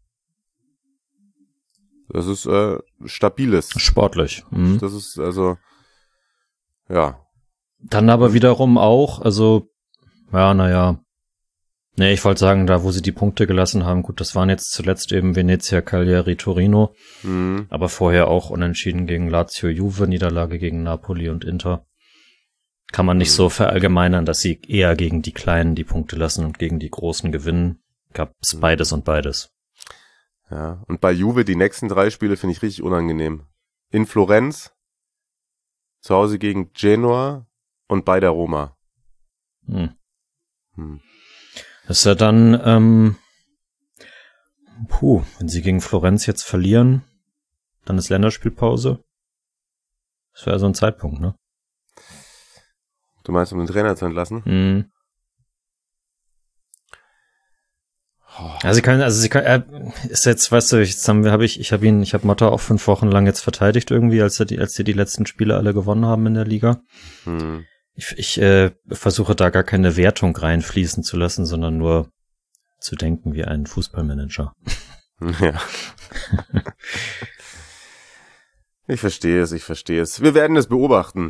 Das ist äh, stabiles. Sportlich. Mhm. Das ist also, ja. Dann aber wiederum auch, also, ja, naja. Nee, ich wollte sagen, da wo sie die Punkte gelassen haben, gut, das waren jetzt zuletzt eben Venezia, Cagliari, Torino, Mhm. aber vorher auch unentschieden gegen Lazio, Juve, Niederlage gegen Napoli und Inter. Kann man nicht Mhm. so verallgemeinern, dass sie eher gegen die Kleinen die Punkte lassen und gegen die Großen gewinnen. Gab's Mhm. beides und beides. Ja. Und bei Juve die nächsten drei Spiele finde ich richtig unangenehm. In Florenz, zu Hause gegen Genoa und bei der Roma. Hm. Hm. Das ist ja dann, ähm, puh, wenn sie gegen Florenz jetzt verlieren, dann ist Länderspielpause. Das wäre so ein Zeitpunkt, ne? Du meinst, um den Trainer zu entlassen? Mhm. Oh. Also sie können, also sie können, er ist jetzt, weißt du, jetzt haben wir, habe ich, ich habe ihn, ich habe Motta auch fünf Wochen lang jetzt verteidigt irgendwie, als er die, als sie die letzten Spiele alle gewonnen haben in der Liga. Hm. Ich, ich äh, versuche da gar keine Wertung reinfließen zu lassen, sondern nur zu denken wie ein Fußballmanager. Ja. Ich verstehe es, ich verstehe es. Wir werden es beobachten.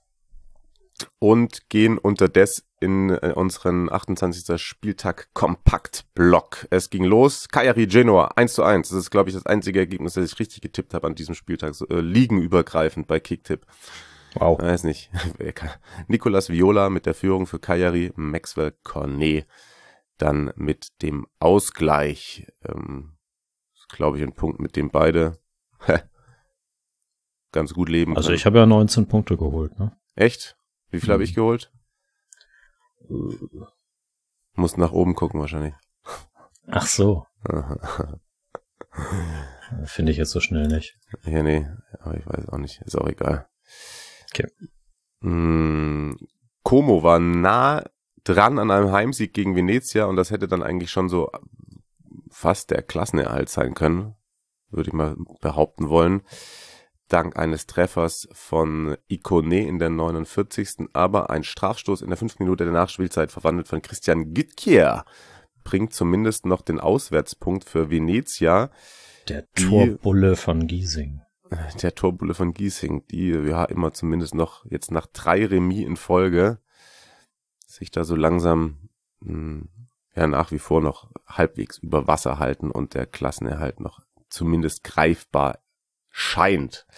Und gehen unterdessen in äh, unseren achtundzwanzigsten Spieltag Kompakt-Block. Es ging los. Cagliari Genoa eins zu eins. Das ist, glaube ich, das einzige Ergebnis, das ich richtig getippt habe an diesem Spieltag. So, äh, ligenübergreifend bei Kicktipp. Wow. Weiß nicht. Nicolas Viola mit der Führung für Cagliari, Maxwell Cornet dann mit dem Ausgleich. Ähm, glaube ich, ein Punkt, mit dem beide ganz gut leben können. Also ich habe ja neunzehn Punkte geholt, ne? Echt? Wie viel Mhm. habe ich geholt? Muss nach oben gucken wahrscheinlich. Ach so. Finde ich jetzt so schnell nicht. Ja, nee, aber ich weiß auch nicht. Ist auch egal. Okay. Mm, Como war nah dran an einem Heimsieg gegen Venezia und das hätte dann eigentlich schon so fast der Klassenerhalt sein können, würde ich mal behaupten wollen. Dank eines Treffers von Ikone in der neunundvierzigsten Aber ein Strafstoß in der fünften Minute der Nachspielzeit verwandelt von Christian Gütkier bringt zumindest noch den Auswärtspunkt für Venezia. Der Die- Torbulle von Giesing. Der Torbulle von Giesing, die ja immer zumindest noch jetzt nach drei Remis in Folge sich da so langsam mh, ja nach wie vor noch halbwegs über Wasser halten und der Klassenerhalt noch zumindest greifbar scheint.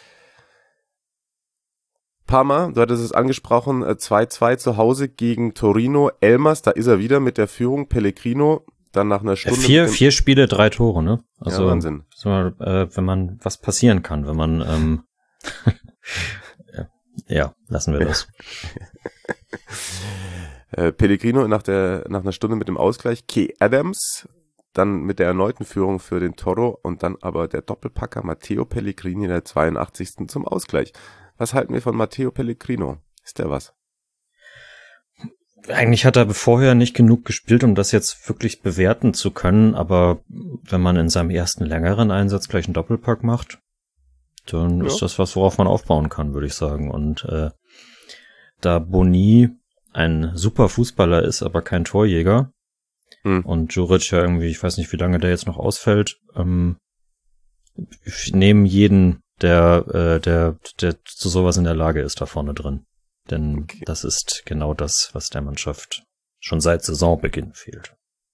Parma, du hattest es angesprochen, äh, zwei zwei zu Hause gegen Torino. Elmas, da ist er wieder mit der Führung. Pellegrino dann nach einer Äh, Stunde. vier, mit dem- vier Spiele, drei Tore, ne? Also, ja, Wahnsinn. so, äh, wenn man, was passieren kann, wenn man, ähm, ja, ja, lassen wir das. Äh, Pellegrino nach der nach einer Stunde mit dem Ausgleich. Key Adams dann mit der erneuten Führung für den Toro und dann aber der Doppelpacker Matteo Pellegrini in der zweiundachtzigsten zum Ausgleich. Was halten wir von Matteo Pellegrino? Ist der was? Eigentlich hat er vorher nicht genug gespielt, um das jetzt wirklich bewerten zu können, aber wenn man in seinem ersten längeren Einsatz gleich einen Doppelpack macht, dann Ja. ist das was, worauf man aufbauen kann, würde ich sagen. Und äh, da Boni ein super Fußballer ist, aber kein Torjäger, Hm. und Juric ja irgendwie, ich weiß nicht, wie lange der jetzt noch ausfällt, ähm, ich nehme jeden, der, äh, der, der zu sowas in der Lage ist, da vorne drin. Denn Okay. das ist genau das, was der Mannschaft schon seit Saisonbeginn fehlt.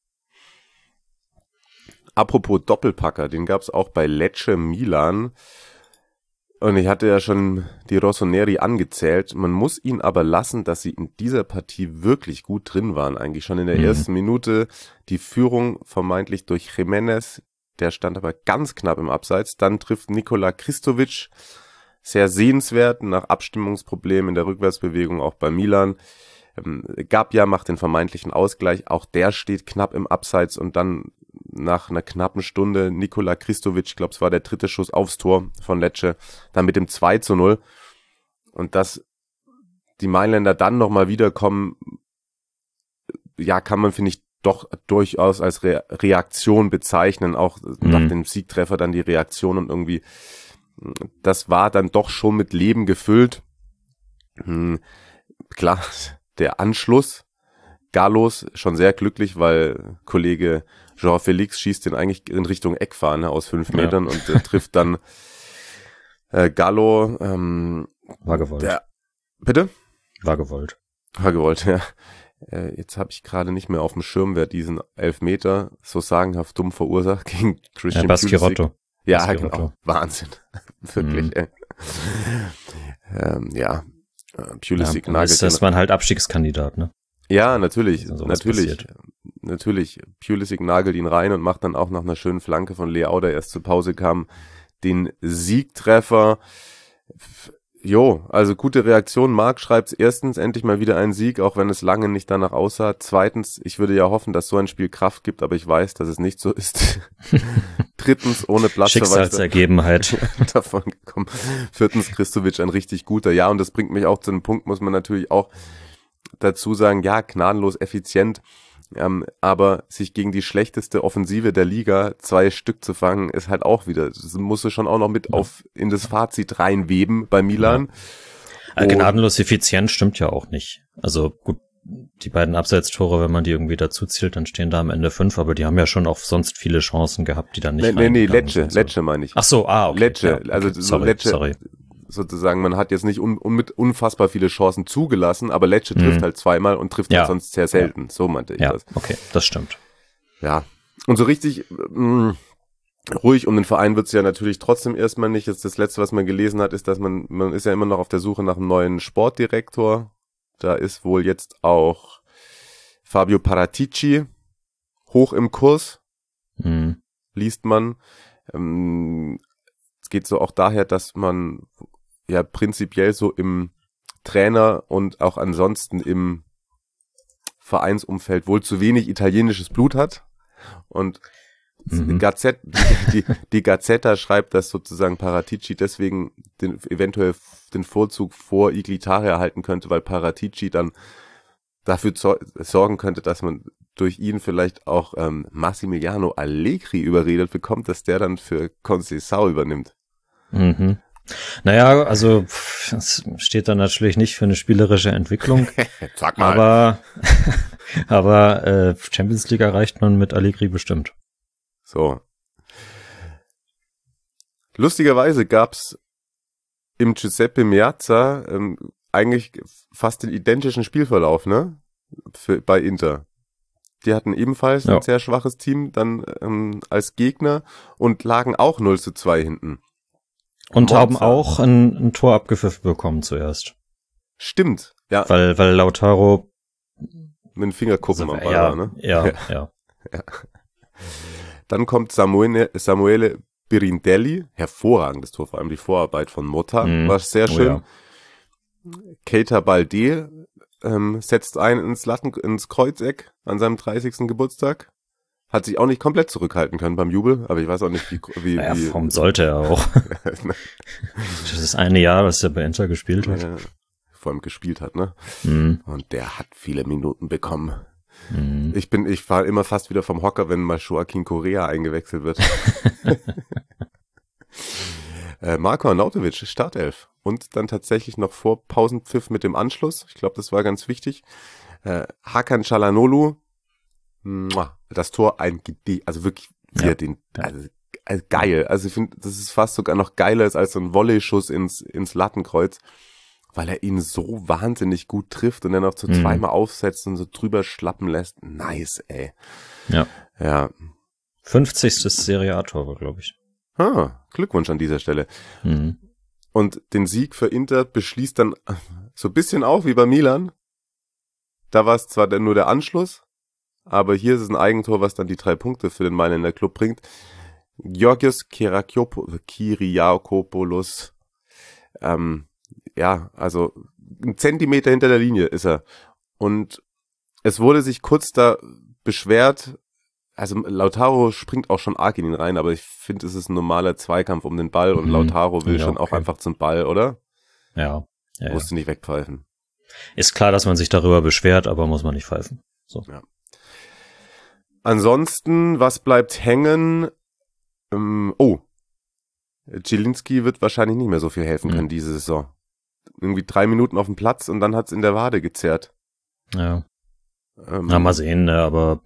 Apropos Doppelpacker, den gab's auch bei Lecce Milan. Und ich hatte ja schon die Rossoneri angezählt. Man muss ihn aber lassen, dass sie in dieser Partie wirklich gut drin waren. Eigentlich schon in der Mhm. ersten Minute die Führung vermeintlich durch Jiménez. Der stand aber ganz knapp im Abseits. Dann trifft Nikola Kristovic. Sehr sehenswert, nach Abstimmungsproblemen in der Rückwärtsbewegung auch bei Milan. Ähm, Gabja macht den vermeintlichen Ausgleich, auch der steht knapp im Abseits und dann nach einer knappen Stunde Nikola Kristovic, ich glaube es war der dritte Schuss aufs Tor von Lecce, dann mit dem zwei zu null und dass die Mailänder dann nochmal wiederkommen, ja, kann man, finde ich, doch durchaus als Re- Reaktion bezeichnen, auch mhm. nach dem Siegtreffer dann die Reaktion und irgendwie, das war dann doch schon mit Leben gefüllt. Hm, klar, der Anschluss, Gallos schon sehr glücklich, weil Kollege Jean-Félix schießt den eigentlich in Richtung Eckfahne aus fünf Metern ja. und äh, trifft dann äh, Gallo. Ähm, war gewollt. Der, bitte? War gewollt. War gewollt, ja. Äh, jetzt habe ich gerade nicht mehr auf dem Schirm, wer diesen Elfmeter so sagenhaft dumm verursacht gegen Christian ja, Baschirotto. Ja, Baschirotto. Genau. Wahnsinn. Wirklich, mhm. ey. Ähm, ja. Pulisic ja, nagelt. Das war halt Abstiegskandidat, ne? Ja, natürlich, also natürlich, passiert. natürlich. Pulisic nagelt ihn rein und macht dann auch nach einer schönen Flanke von Leao, der erst zur Pause kam, den Siegtreffer. Jo, also gute Reaktion. Marc schreibt erstens, endlich mal wieder ein Sieg, auch wenn es lange nicht danach aussah. Zweitens, ich würde ja hoffen, dass so ein Spiel Kraft gibt, aber ich weiß, dass es nicht so ist. Drittens, ohne Platzverweis. Schicksalsergebenheit. davon gekommen. Viertens, Kristovic ein richtig guter. Ja, und das bringt mich auch zu einem Punkt, muss man natürlich auch dazu sagen, ja, gnadenlos effizient, ähm, aber sich gegen die schlechteste Offensive der Liga zwei Stück zu fangen, ist halt auch wieder, das musst du schon auch noch mit ja. auf in das Fazit reinweben bei Milan. Ja. Gnadenlos effizient stimmt ja auch nicht. Also gut, die beiden Abseitstore, wenn man die irgendwie dazu zählt, dann stehen da am Ende fünf, aber die haben ja schon auch sonst viele Chancen gehabt, die dann nicht Nee, nee, nee, Lecce, so. Lecce meine ich. Ach so, ah, okay. Lecce, ja, okay. also so sorry, Lecce, sorry. sozusagen, man hat jetzt nicht un, un, mit unfassbar viele Chancen zugelassen, aber Lecce trifft mhm. halt zweimal und trifft ja. halt sonst sehr selten. Ja. So meinte ich ja, das. Okay, das stimmt. Ja, und so richtig mh, ruhig um den Verein wird's ja natürlich trotzdem erstmal nicht. Jetzt das Letzte, was man gelesen hat, ist, dass man, man ist ja immer noch auf der Suche nach einem neuen Sportdirektor. Da ist wohl jetzt auch Fabio Paratici hoch im Kurs, mhm. liest man. Ähm, es geht so auch daher, dass man ja prinzipiell so im Trainer und auch ansonsten im Vereinsumfeld wohl zu wenig italienisches Blut hat. Und mhm. Gazette, die, die, die Gazzetta schreibt, dass sozusagen Paratici deswegen den, eventuell den Vorzug vor Iglitare erhalten könnte, weil Paratici dann dafür zo- sorgen könnte, dass man durch ihn vielleicht auch ähm, Massimiliano Allegri überredet bekommt, dass der dann für Conceição übernimmt. Mhm. Naja, also es steht da natürlich nicht für eine spielerische Entwicklung. Sag mal. Aber, aber äh, Champions League erreicht man mit Allegri bestimmt. So. Lustigerweise gab's im Giuseppe Meazza ähm, eigentlich fast den identischen Spielverlauf, ne? Für, bei Inter. Die hatten ebenfalls ja. ein sehr schwaches Team dann ähm, als Gegner und lagen auch null zu zwei hinten. Und Monza. haben auch ein, ein Tor abgepfiffen bekommen zuerst. Stimmt, ja. Weil, weil Lautaro mit den Fingerkuppen am Ball ja, war, ne? Ja, ja. ja. ja. Dann kommt Samuele, Samuele Birindelli, hervorragendes Tor, vor allem die Vorarbeit von Motta, mm. war sehr schön. Oh, ja. Keita Balde ähm, setzt ein ins Latten, ins Kreuzeck an seinem dreißigsten Geburtstag. Hat sich auch nicht komplett zurückhalten können beim Jubel, aber ich weiß auch nicht, wie... wie, naja, wie warum sollte er auch? Das ist eine Jahr, was er bei Inter gespielt hat. Ja, vor allem gespielt hat, ne? Mhm. Und der hat viele Minuten bekommen. Mhm. Ich bin, ich fahre immer fast wieder vom Hocker, wenn mal Joaquin Correa eingewechselt wird. äh, Marko Arnautovic, Startelf. Und dann tatsächlich noch vor Pausenpfiff mit dem Anschluss. Ich glaube, das war ganz wichtig. Äh, Hakan Çalhanoğlu, das Tor ein Gede, also wirklich wie ja. er den, also, also geil. Also ich finde, das ist fast sogar noch geiler als so ein Volley-Schuss ins, ins Lattenkreuz, weil er ihn so wahnsinnig gut trifft und dann auch so mhm. zweimal aufsetzt und so drüber schlappen lässt. Nice, ey. Ja. Ja. fünfzigstes Serie A-Tor, glaube ich. Ah, Glückwunsch an dieser Stelle. Mhm. Und den Sieg für Inter beschließt dann so ein bisschen auch wie bei Milan. Da war es zwar dann nur der Anschluss, aber hier ist es ein Eigentor, was dann die drei Punkte für den Mailänder Club bringt. Georgios Kyriakopoulos, ähm, ja, also ein Zentimeter hinter der Linie ist er. Und es wurde sich kurz da beschwert, also Lautaro springt auch schon arg in ihn rein, aber ich finde, es ist ein normaler Zweikampf um den Ball und mhm. Lautaro will ja, schon okay. auch einfach zum Ball, oder? Ja. ja Musst ja. du nicht wegpfeifen. Ist klar, dass man sich darüber beschwert, aber muss man nicht pfeifen. So. Ja. Ansonsten, was bleibt hängen? Ähm, oh, Zielinski wird wahrscheinlich nicht mehr so viel helfen können mhm. diese Saison. Irgendwie drei Minuten auf dem Platz und dann hat's in der Wade gezerrt. Ja. Ähm, Na, mal sehen, ne, aber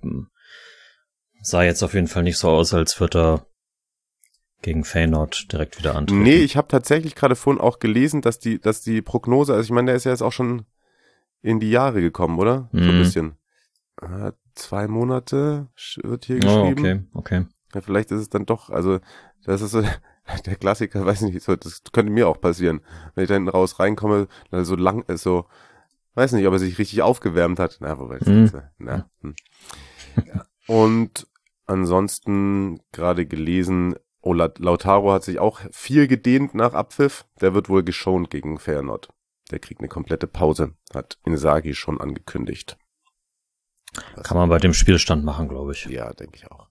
sah jetzt auf jeden Fall nicht so aus, als würde er gegen Feyenoord direkt wieder antreten. Nee, ich habe tatsächlich gerade vorhin auch gelesen, dass die, dass die Prognose, also ich meine, der ist ja jetzt auch schon in die Jahre gekommen, oder? Mhm. So ein bisschen. Äh, zwei Monate wird hier geschrieben. Oh, okay, okay. Ja, vielleicht ist es dann doch, also das ist so der Klassiker, weiß nicht, so, das könnte mir auch passieren, wenn ich da hinten raus reinkomme, dann so lang ist, so, weiß nicht, ob er sich richtig aufgewärmt hat. Na, wobei, hm. das, na, hm. ja. Und ansonsten gerade gelesen, oh, Lautaro hat sich auch viel gedehnt nach Abpfiff, der wird wohl geschont gegen Feyenoord. Der kriegt eine komplette Pause, hat Inzaghi schon angekündigt. Das kann man bei dem Spielstand machen, glaube ich. Ja, denke ich auch.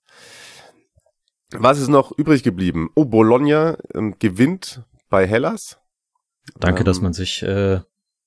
Was ist noch übrig geblieben? Oh, Bologna ähm, gewinnt bei Hellas. Danke, ähm, dass man sich äh,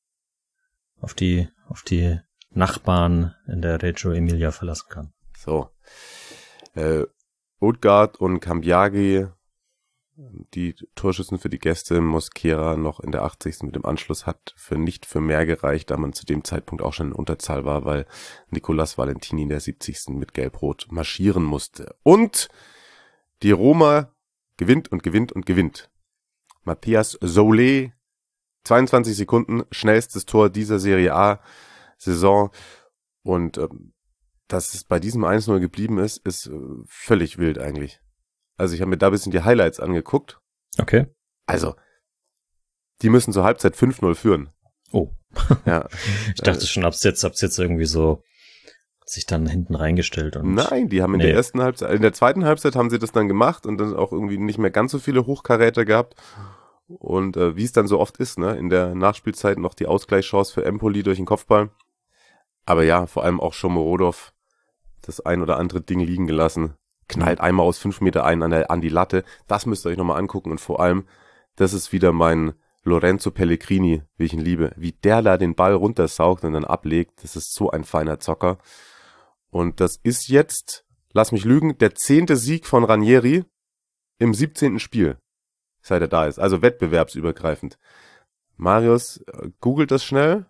auf die auf die Nachbarn in der Reggio Emilia verlassen kann. So. Äh, Odegaard und Cambiaghi, die Torschützen für die Gäste, Mosquera noch in der achtzigsten mit dem Anschluss hat für nicht für mehr gereicht, da man zu dem Zeitpunkt auch schon in Unterzahl war, weil Nicolas Valentini in der siebzigsten mit Gelb-Rot marschieren musste. Und die Roma gewinnt und gewinnt und gewinnt. Matthias Solé, zweiundzwanzig Sekunden, schnellstes Tor dieser Serie A-Saison. Und ähm, dass es bei diesem eins null geblieben ist, ist äh, völlig wild eigentlich. Also ich habe mir da ein bisschen die Highlights angeguckt. Okay. Also, die müssen zur Halbzeit fünf null führen. Oh. Ja. Ich dachte schon, hab's jetzt, hab's jetzt irgendwie so sich dann hinten reingestellt. Und Nein, die haben in nee. der ersten Halbzeit, in der zweiten Halbzeit haben sie das dann gemacht und dann auch irgendwie nicht mehr ganz so viele Hochkaräter gehabt. Und äh, wie es dann so oft ist, ne, in der Nachspielzeit noch die Ausgleichschance für Empoli durch den Kopfball. Aber ja, vor allem auch Shomorodov das ein oder andere Ding liegen gelassen. Knallt einmal aus fünf Meter ein an, der, an die Latte. Das müsst ihr euch nochmal angucken. Und vor allem, das ist wieder mein Lorenzo Pellegrini, wie ich ihn liebe. Wie der da den Ball runtersaugt und dann ablegt. Das ist so ein feiner Zocker. Und das ist jetzt, lass mich lügen, der zehnte Sieg von Ranieri im siebzehnten Spiel, seit er da ist. Also wettbewerbsübergreifend. Marius äh, googelt das schnell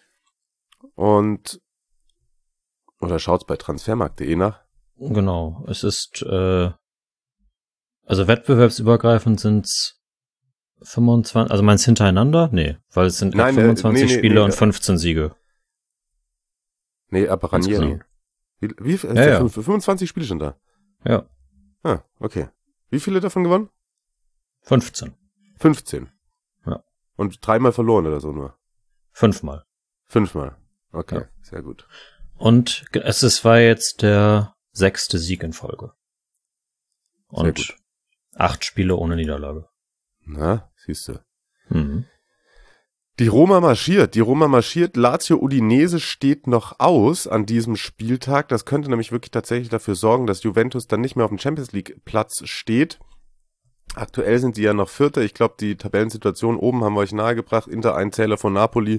und oder schaut's bei transfermarkt punkt de nach. Genau, es ist äh, also wettbewerbsübergreifend sind's fünfundzwanzig, also meinst hintereinander? Nee, weil es sind Nein, fünfundzwanzig äh, nee, nee, Spiele nee, und fünfzehn Siege. Nee, aber Ranieri. Genau. Wie, wie ja, ja. fünfundzwanzig Spiele schon da? Ja. Ah, okay. Wie viele davon gewonnen? fünfzehn. fünfzehn? Ja. Und dreimal verloren oder so nur? Fünfmal. Fünfmal. Okay, ja. Sehr gut. Und es ist, war jetzt der sechste Sieg in Folge. Und acht Spiele ohne Niederlage. Na, siehst du. Mhm. Die Roma marschiert, die Roma marschiert. Lazio Udinese steht noch aus an diesem Spieltag. Das könnte nämlich wirklich tatsächlich dafür sorgen, dass Juventus dann nicht mehr auf dem Champions League Platz steht. Aktuell sind sie ja noch Vierter. Ich glaube, die Tabellensituation oben haben wir euch nahegebracht. Inter ein Zähler von Napoli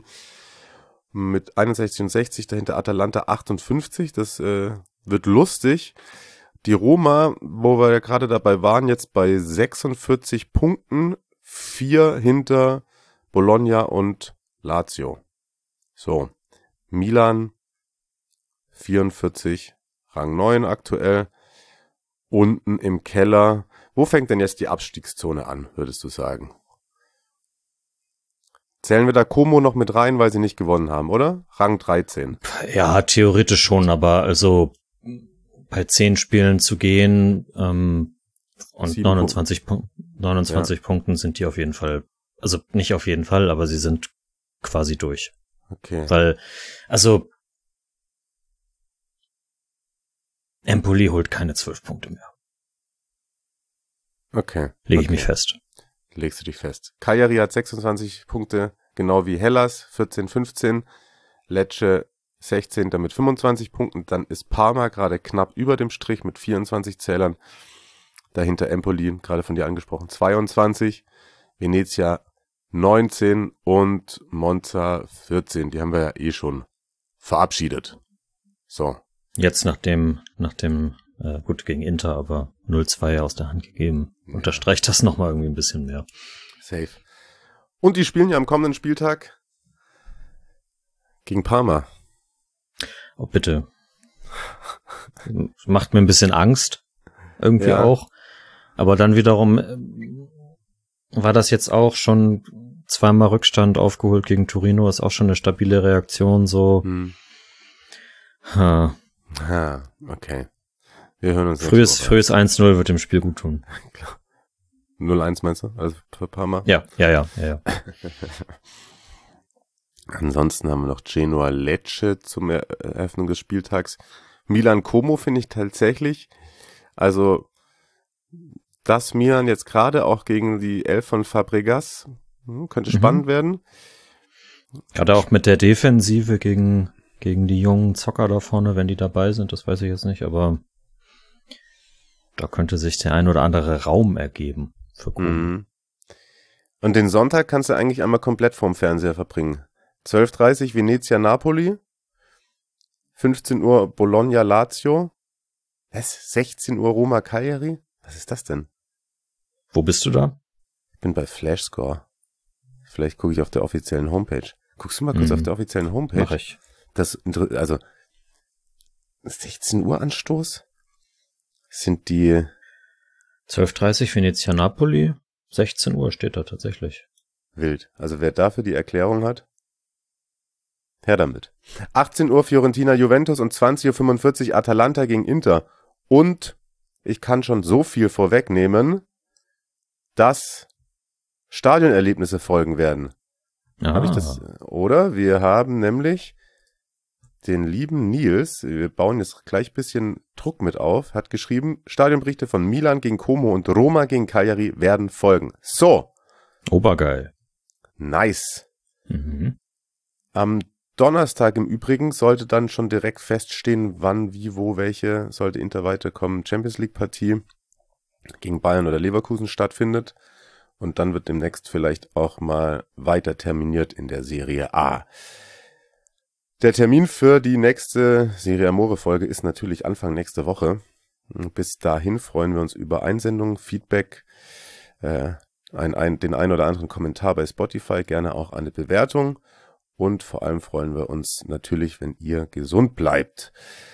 mit einundsechzig und sechzig, dahinter Atalanta achtundfünfzig. Das äh, wird lustig. Die Roma, wo wir ja gerade dabei waren, jetzt bei sechsundvierzig Punkten, vier hinter Bologna und Lazio. So, Milan vierundvierzig, Rang neun aktuell. Unten im Keller. Wo fängt denn jetzt die Abstiegszone an, würdest du sagen? Zählen wir da Como noch mit rein, weil sie nicht gewonnen haben, oder? Rang dreizehn. Ja, theoretisch schon, aber also bei zehn Spielen zu gehen ähm, und Sieben neunundzwanzig, Punk- neunundzwanzig ja. Punkten sind die auf jeden Fall, also nicht auf jeden Fall, aber sie sind quasi durch. Okay. Weil, also Empoli holt keine zwölf Punkte mehr. Okay. Lege okay. ich mich fest. Legst du dich fest. Cagliari hat sechsundzwanzig Punkte, genau wie Hellas, vierzehn, fünfzehn. Lecce sechzehnter mit fünfundzwanzig Punkten. Dann ist Parma gerade knapp über dem Strich mit vierundzwanzig Zählern. Dahinter Empoli, gerade von dir angesprochen, zweiundzwanzig. Venezia neunzehn und Monza vierzehn. Die haben wir ja eh schon verabschiedet. So. Jetzt nach dem, nach dem, äh, gut gegen Inter, aber null zwei aus der Hand gegeben. Ja. Unterstreicht das nochmal irgendwie ein bisschen mehr. Safe. Und die spielen ja am kommenden Spieltag gegen Parma. Oh, bitte. Macht mir ein bisschen Angst. Irgendwie ja. auch. Aber dann wiederum äh, war das jetzt auch schon zweimal Rückstand aufgeholt gegen Torino. Ist auch schon eine stabile Reaktion, so. Hm. Ha. Ha, okay. Wir hören uns Frühes, frühes eins null wird dem Spiel gut tun. null eins meinst du? Also für Parma? Ja, ja, ja, ja, ja. Ansonsten haben wir noch Genoa Lecce zum er- Eröffnung des Spieltags. Milan Como finde ich tatsächlich, also das Milan jetzt gerade auch gegen die Elf von Fabregas, hm, könnte mhm. spannend werden. Gerade auch mit der Defensive gegen gegen die jungen Zocker da vorne, wenn die dabei sind, das weiß ich jetzt nicht, aber da könnte sich der ein oder andere Raum ergeben für Como. Mhm. Und den Sonntag kannst du eigentlich einmal komplett vorm Fernseher verbringen. zwölf Uhr dreißig Venezia Napoli, fünfzehn Uhr Bologna Lazio, was? sechzehn Uhr Roma Cagliari? Was ist das denn? Wo bist du da? Ich bin bei Flashscore. Vielleicht gucke ich auf der offiziellen Homepage. Guckst du mal kurz mhm. auf der offiziellen Homepage? Mach ich. Das, also, sechzehn Uhr Anstoß? Sind die... zwölf Uhr dreißig Venezia Napoli, sechzehn Uhr steht da tatsächlich. Wild. Also wer dafür die Erklärung hat, her damit. achtzehn Uhr Fiorentina Juventus und zwanzig Uhr fünfundvierzig Atalanta gegen Inter. Und ich kann schon so viel vorwegnehmen, dass Stadionerlebnisse folgen werden. Ah. Hab ich das? Oder? Wir haben nämlich den lieben Nils, wir bauen jetzt gleich ein bisschen Druck mit auf, hat geschrieben, Stadionberichte von Milan gegen Como und Roma gegen Cagliari werden folgen. So. Obergeil. Nice. Mhm. Am Donnerstag im Übrigen sollte dann schon direkt feststehen, wann, wie, wo, welche, sollte Inter weiterkommen, Champions League Partie gegen Bayern oder Leverkusen stattfindet. Und dann wird demnächst vielleicht auch mal weiter terminiert in der Serie A. Der Termin für die nächste Serie Amore Folge ist natürlich Anfang nächste Woche. Bis dahin freuen wir uns über Einsendungen, Feedback, äh, ein, ein, den ein oder anderen Kommentar bei Spotify, gerne auch eine Bewertung. Und vor allem freuen wir uns natürlich, wenn ihr gesund bleibt.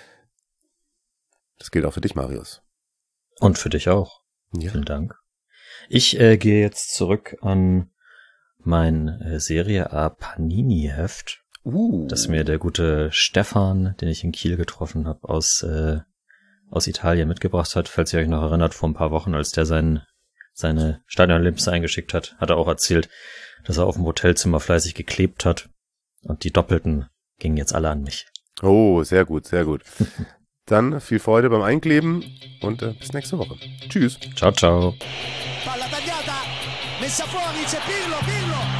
Das gilt auch für dich, Marius. Und für dich auch. Ja. Vielen Dank. Ich äh, gehe jetzt zurück an mein äh, Serie A Panini-Heft, uh. das mir der gute Stefan, den ich in Kiel getroffen habe, aus äh, aus Italien mitgebracht hat. Falls ihr euch noch erinnert, vor ein paar Wochen, als der sein, seine Stadionerlebnisse eingeschickt hat, hat er auch erzählt, dass er auf dem Hotelzimmer fleißig geklebt hat. Und die Doppelten gingen jetzt alle an mich. Oh, sehr gut, sehr gut. Dann viel Freude beim Einkleben und äh, bis nächste Woche. Tschüss. Ciao, ciao. Palla tagliata, messa fuori, c'è Pirlo, Pirlo.